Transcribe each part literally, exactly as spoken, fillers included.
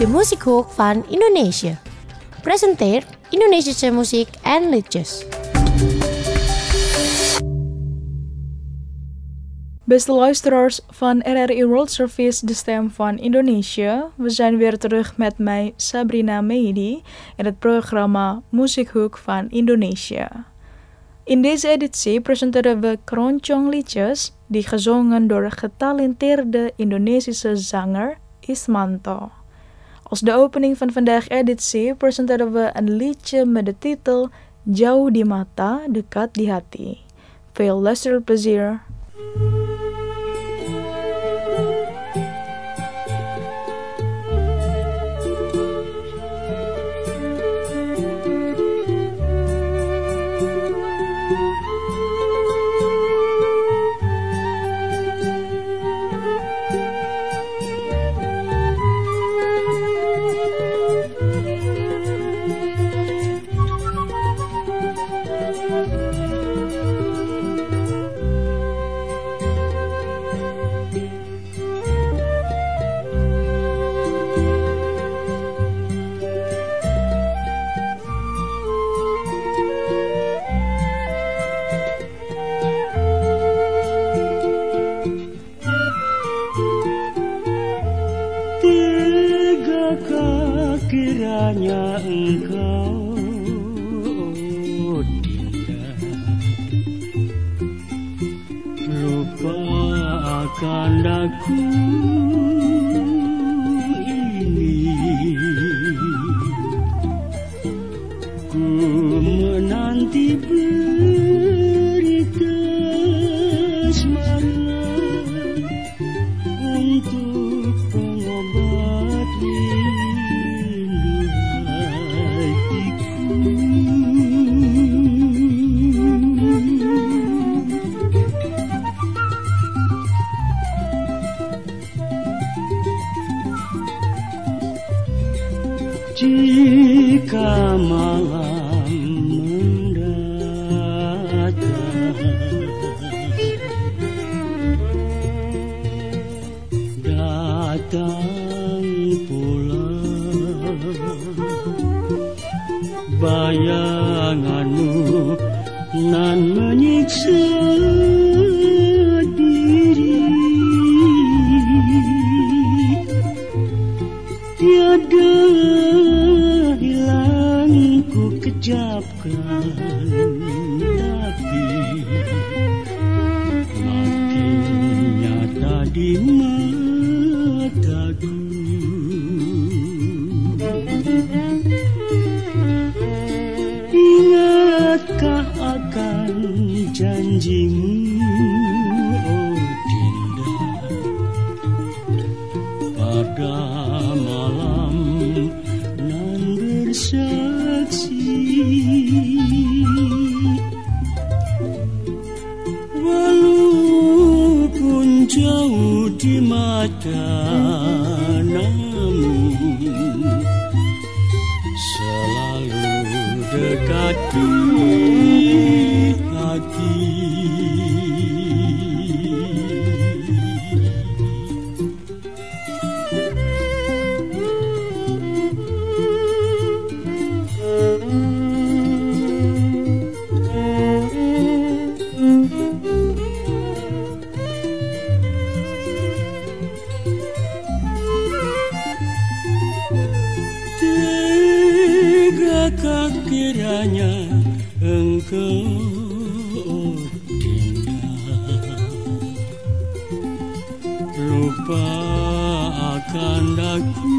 de Musikhoek van Indonesië. Presenteert Indonesische muziek en liedjes. Beste luisteraars van R R I World Service, de stem van Indonesië. We zijn weer terug met mij, Sabrina Mehdi, in het programma Musikhoek van Indonesië. In deze editie presenteren we keroncong liedjes die gezongen door getalenteerde Indonesische zanger Ismanto. Als de opening van vandaag editie presenteren we een liedje met de titel Jauh di Mata, Dekat di Hati. Veel luisterplezier. Kiranya engkau tidak lupa akan daku ini, ku menanti berita semangat untuk pengobat jika malam mendatang, datang pula bayanganmu nan menyiksa diri, tiada hilang ku kejapkan, tapi makin nyata di mataku. Ingatkah akan janjimu, oh Dinda, pada malam nan bersaksi, walaupun jauh di mata, namun selalu dekat di hati. Tegakah kiranya engkau, oh Dinda, lupa akan daku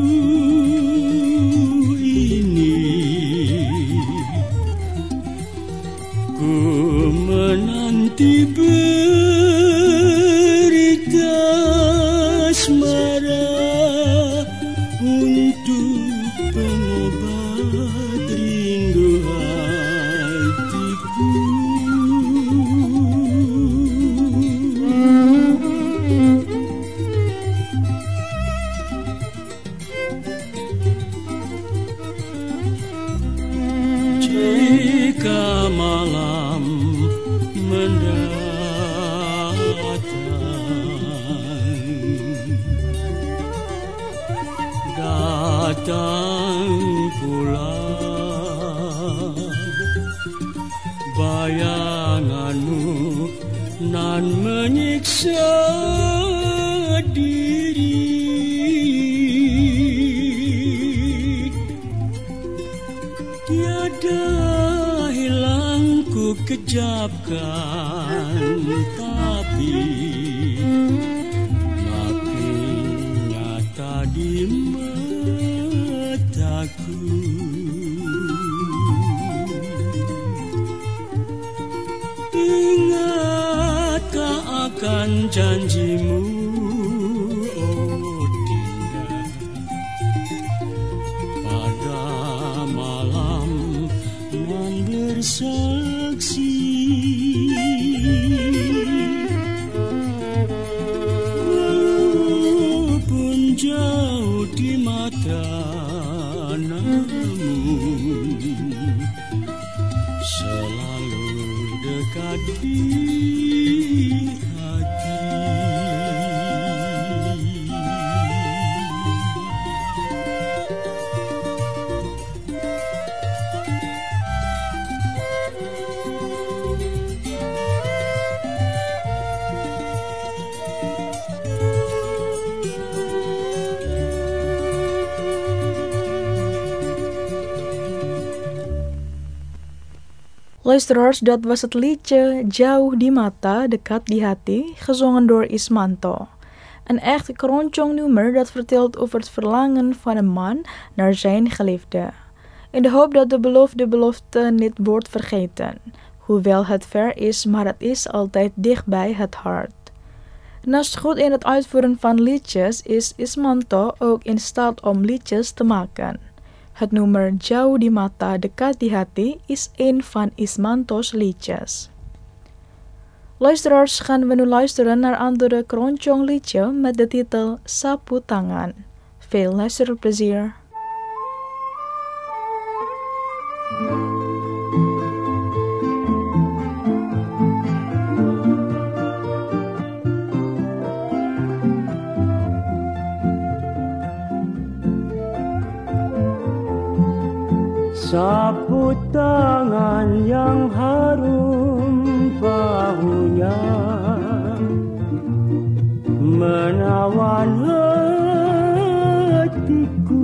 ini, ku menanti berita asmara untuk pengobat rindu hatiku. Jika malam mendatang, datang pula bayanganmu nan menyiksa diri. Tiada hilang ku kejapkan, tapi makin nyata di mataku. Ingatkah akan janjimu, oh Dinda, pada malam nan bersaksi. Walaupun jauh di mata, namun selalu dekat di hati. Luisteraars, dat was het liedje Jauh di Mata, Dekat di Hati, gezongen door Ismanto. Een echt keroncong nummer dat vertelt over het verlangen van een man naar zijn geliefde. In de hoop dat de beloofde belofte niet wordt vergeten. Hoewel het ver is, maar het is altijd dichtbij het hart. Naast goed in het uitvoeren van liedjes is Ismanto ook in staat om liedjes te maken. Het nummer Jauh di Mata, Dekat di Hati is een van Ismanto's liedjes. Luisteraars, gaan we nu luisteren naar andere keroncong liedje met de titel Sapu Tangan. Veel luisterplezier. Sapu tangan yang harum bahunya, menawan hatiku.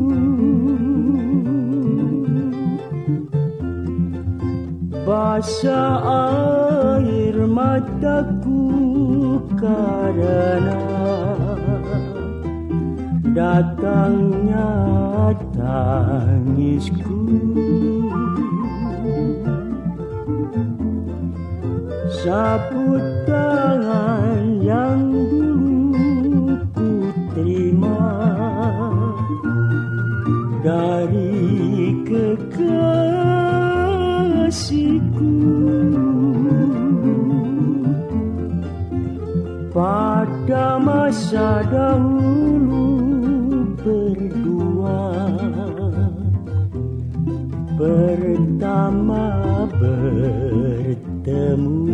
Basah air mataku karena datangnya tangisku. Sapu tangan yang dulu ku terima dari kekasihku, pada masa dahulu berdua pertama bertemu.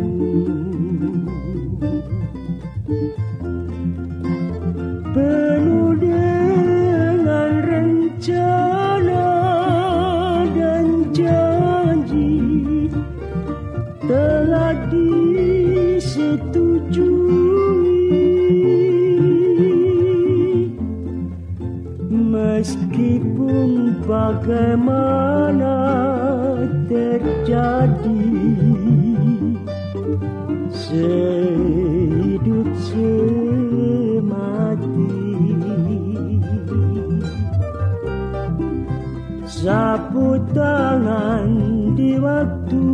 Penuh dengan rencana dan janji telah disetujui. Meskipun bagaimana terjadi, sehidup semati. Sapu tangan di waktu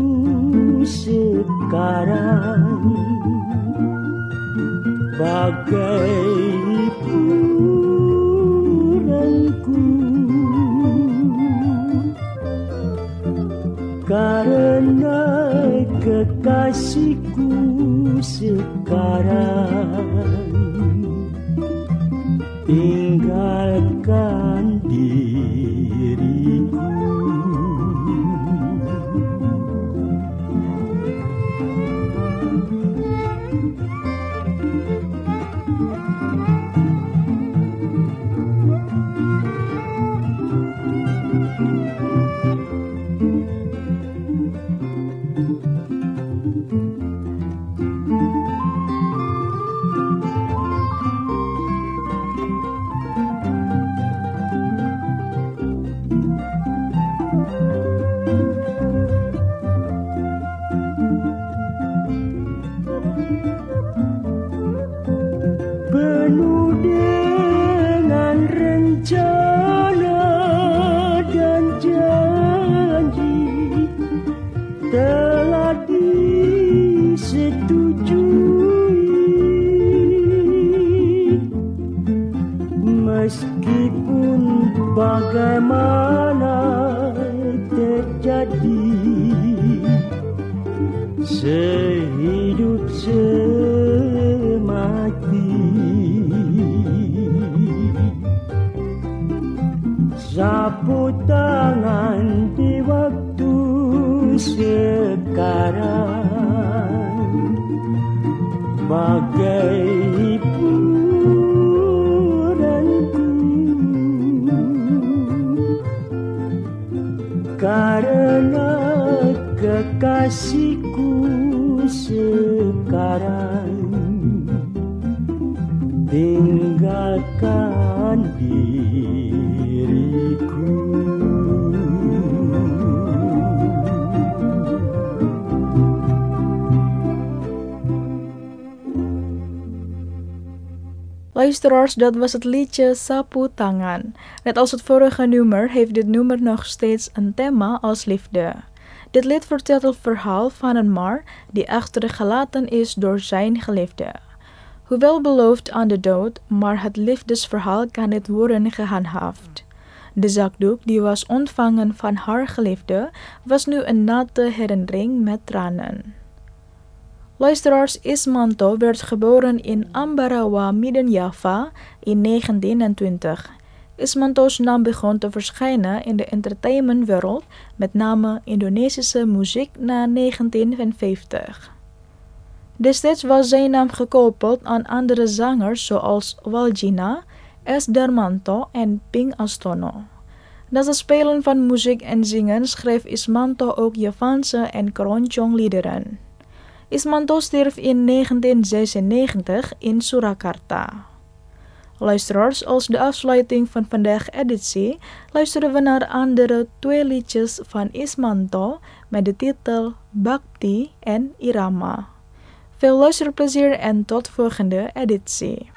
sekarang, bagai hiburanku, karena kekasihku sekarang tinggalkan diriku. dengan rencana dan janji telah disetujui, meskipun bagaimana terjadi, sehidup semati. Sapu tangan di waktu sekarang, bagai hiburanku, karena kekasihku sekarang tinggalkan diriku. Luisteraars, dat was het liedje Sapu Tangan. Net als het vorige nummer heeft dit nummer nog steeds een thema als liefde. Dit lied vertelt het verhaal van een man die achtergelaten is door zijn geliefde. Hoewel beloofd aan de dood, maar het liefdesverhaal kan niet worden gehandhaafd. De zakdoek die was ontvangen van haar geliefde was nu een natte herinnering met tranen. Luisteraars, Ismanto werd geboren in Ambarawa, Midden-Java in negentien twintig. Ismanto's naam begon te verschijnen in de entertainmentwereld, met name Indonesische muziek na negentien vijfenvijftig. Destijds was zijn naam gekoppeld aan andere zangers zoals Waljina, S. Darmanto en Ping Astono. Naast het spelen van muziek en zingen schreef Ismanto ook Javaanse en keroncong liederen. Ismanto stierf in negentien zesennegentig in Surakarta. Luisteraars, als de afsluiting van vandaag editie luisteren we naar andere twee liedjes van Ismanto met de titel Bhakti en Irama. Veel luisterplezier en tot volgende editie.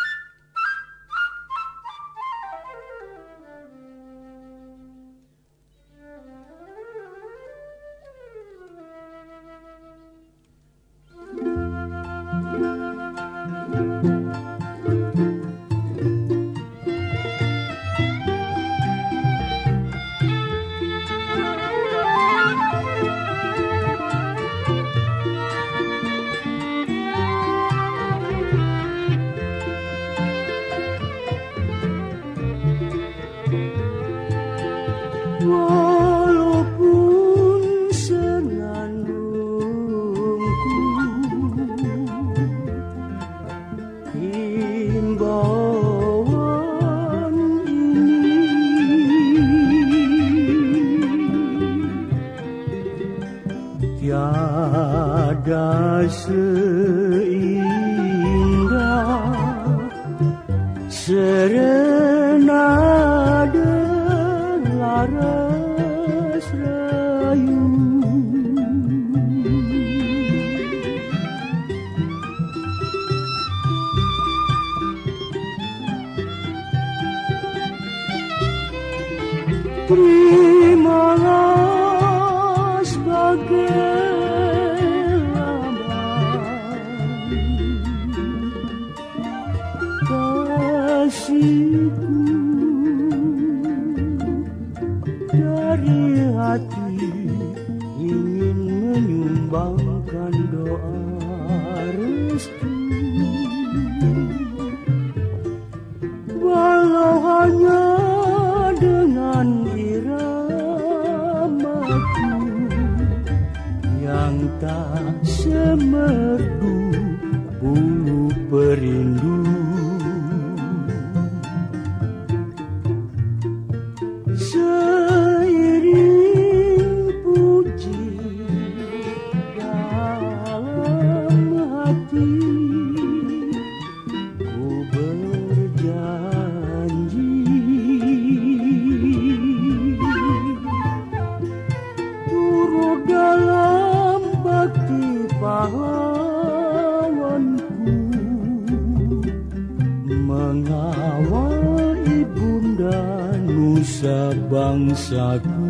Walaupun senandungku himbauan ini tiada seindah serenade laras rayu. Terimalah sebagai lambang kasihku dari hati, ingin menyumbangkan doa restu. Walau hanya dengan iramaku yang tak semerdu bulu perindu. Seiring puji dalam hati, ku berjanji turut dalam bakti pahala mengawal ibunda nusa bangsaku.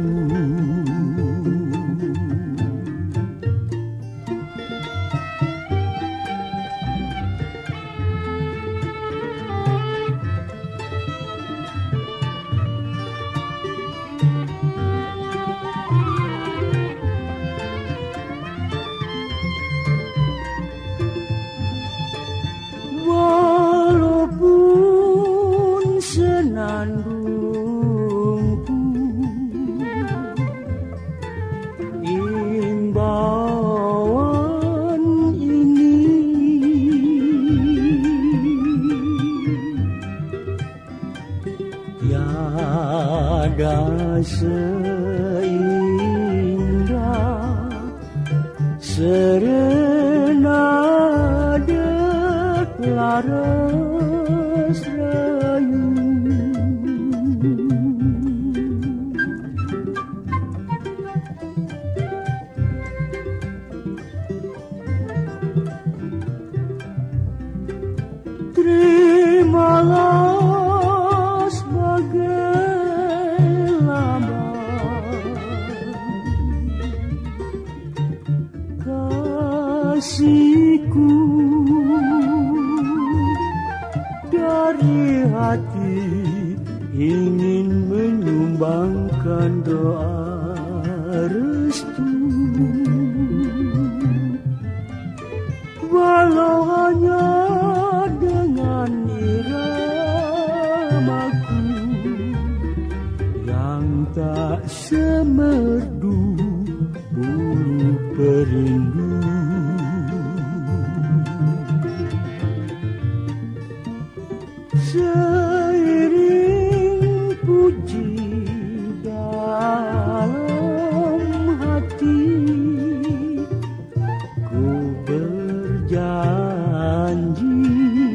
Seindah serenade laras rayu, terimalah kasihku dari hati, ingin menyumbangkan doa restu, walau hanya dengan iramaku yang tak semerdu bulu perindu. Seiring puji dalam hati, ku berjanji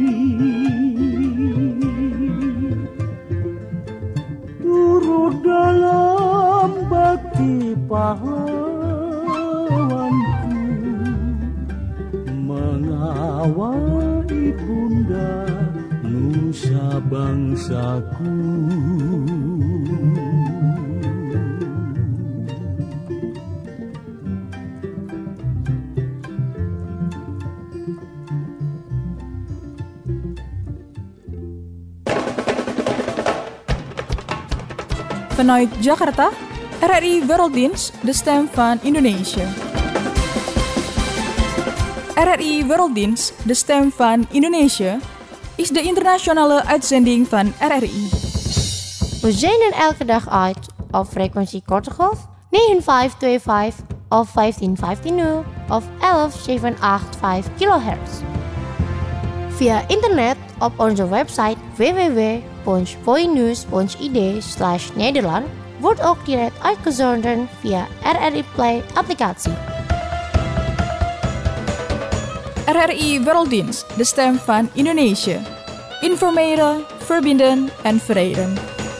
turut dalam bakti pahlawanku, mengawal ibunda nusa bangsaku. Vanuit Jakarta, R R I Werelddienst, de stem van Indonesië. R R I Werelddienst, de stem van Indonesië, is de internationale uitzending van R R I. We zenden elke dag uit op frequentie korte golf negen vijf twee vijf of vijftien vijftien nul of elf zeven acht vijf kilohertz. Via internet op onze website w w w punt voinews punt i d slash Nederland wordt ook direct uitgezonden via R R I Play applicatie. R R I Werelddienst, de stem van Indonesië. Informeren, verbinden en verenigen.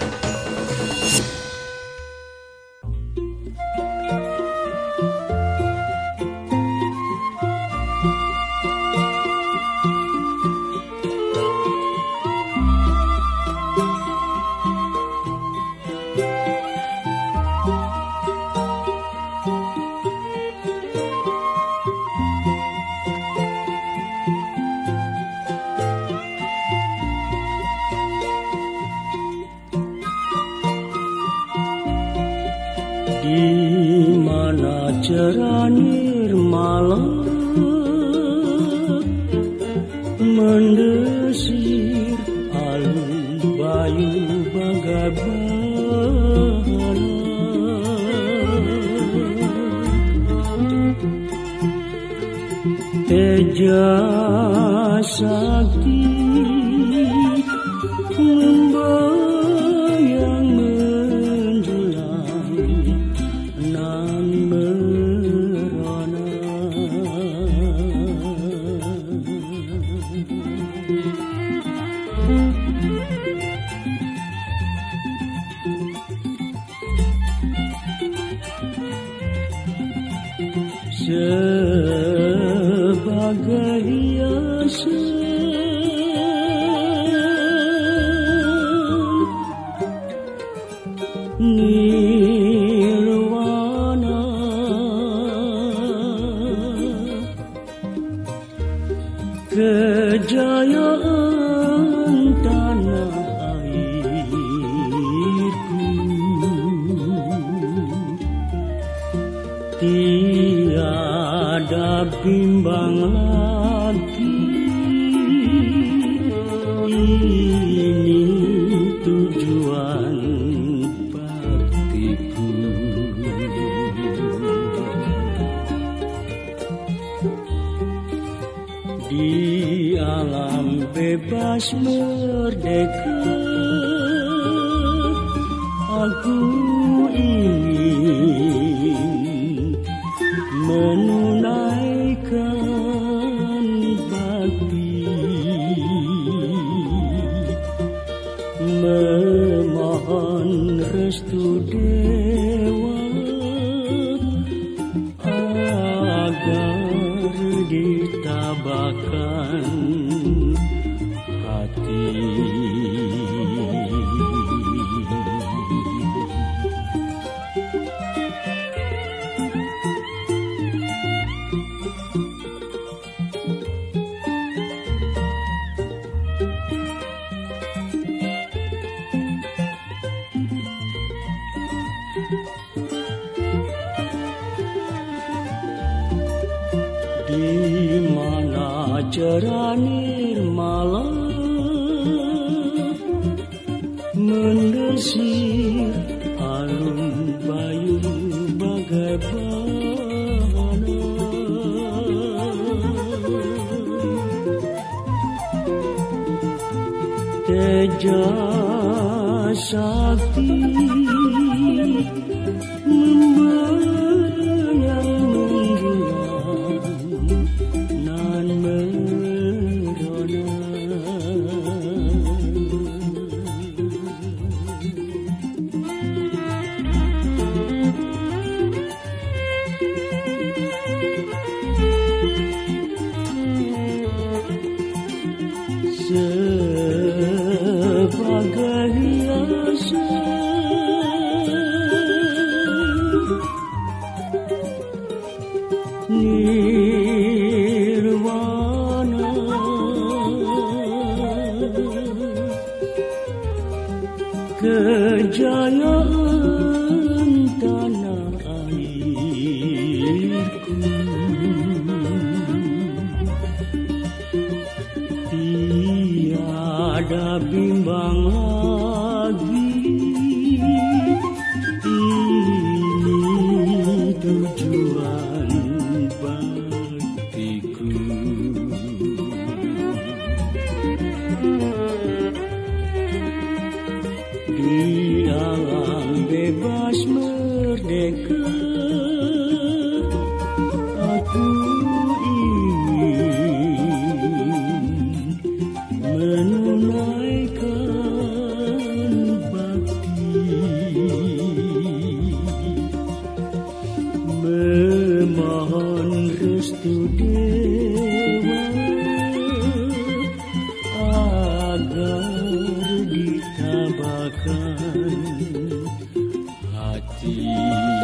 Di mana cerah nirmala mendesir alun bayu bagai bahana, teja sakti membayang menjulang nan merana. Sebagai hiasan merdeka, aku ingin menunaikan bakti, memohon restu dewa agar ditabakan hati. Di mana cerah nirmala mendesir alun bayu bagai bahana, teja sakti membayang menjulang nan merona. Sebagai hiasan nirwana, kejayaan tanah airku, tiada bimbang lagi. Ini tujuan baktiku. Di alam bebas merdeka, aku ingin menunaikan bakti, memohon restu dewa agar ditabakan hati.